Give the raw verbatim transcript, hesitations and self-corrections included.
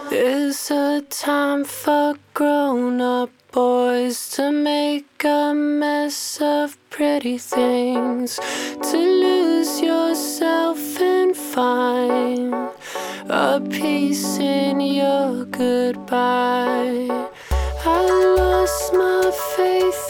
There's a time for grown-up boys to make a mess of pretty things, to lose yourself and find a peace in your goodbye. I lost my faith